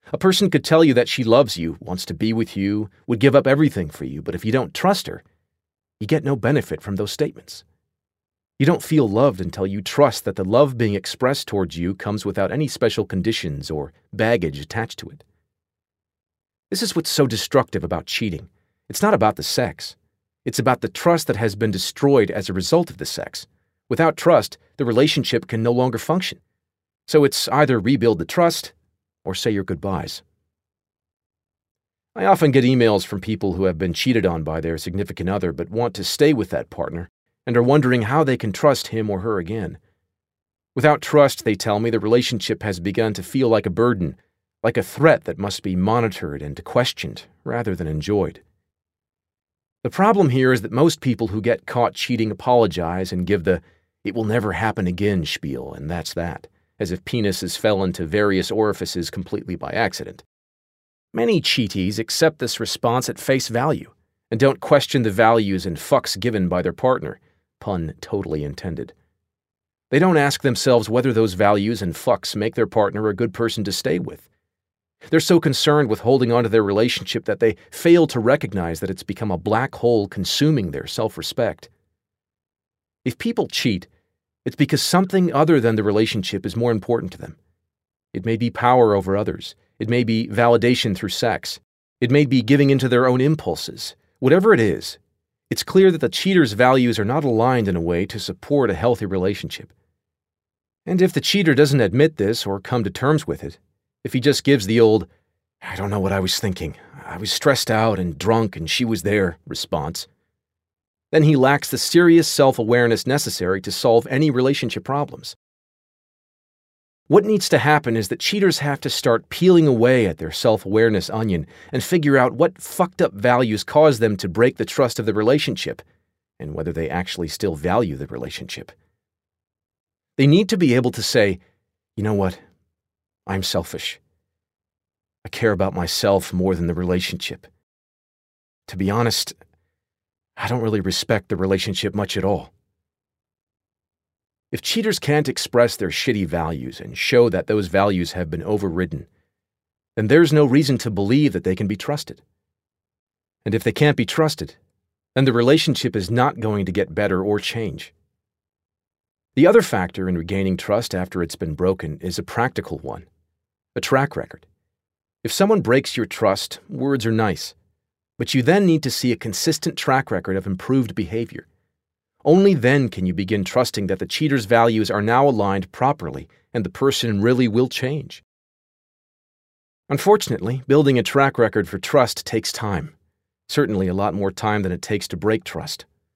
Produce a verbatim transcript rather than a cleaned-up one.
A person could tell you that she loves you, wants to be with you, would give up everything for you, but if you don't trust her, you get no benefit from those statements. You don't feel loved until you trust that the love being expressed towards you comes without any special conditions or baggage attached to it. This is what's so destructive about cheating. It's not about the sex. It's about the trust that has been destroyed as a result of the sex. Without trust, the relationship can no longer function. So it's either rebuild the trust or say your goodbyes. I often get emails from people who have been cheated on by their significant other but want to stay with that partner and are wondering how they can trust him or her again. Without trust, they tell me, the relationship has begun to feel like a burden, like a threat that must be monitored and questioned rather than enjoyed. The problem here is that most people who get caught cheating apologize and give the "it will never happen again" spiel, and that's that, as if penises fell into various orifices completely by accident. Many cheatees accept this response at face value and don't question the values and fucks given by their partner, pun totally intended. They don't ask themselves whether those values and fucks make their partner a good person to stay with. They're so concerned with holding on to their relationship that they fail to recognize that it's become a black hole consuming their self-respect. If people cheat, it's because something other than the relationship is more important to them. It may be power over others. It may be validation through sex. It may be giving into their own impulses. Whatever it is, it's clear that the cheater's values are not aligned in a way to support a healthy relationship. And if the cheater doesn't admit this or come to terms with it, if he just gives the old, "I don't know what I was thinking, I was stressed out and drunk and she was there" response, then he lacks the serious self-awareness necessary to solve any relationship problems. What needs to happen is that cheaters have to start peeling away at their self-awareness onion and figure out what fucked up values cause them to break the trust of the relationship, and whether they actually still value the relationship. They need to be able to say, "You know what? I'm selfish. I care about myself more than the relationship. To be honest, I don't really respect the relationship much at all." If cheaters can't express their shitty values and show that those values have been overridden, then there's no reason to believe that they can be trusted. And if they can't be trusted, then the relationship is not going to get better or change. The other factor in regaining trust after it's been broken is a practical one, a track record. If someone breaks your trust, words are nice, but you then need to see a consistent track record of improved behavior. Only then can you begin trusting that the cheater's values are now aligned properly and the person really will change. Unfortunately, building a track record for trust takes time, certainly a lot more time than it takes to break trust.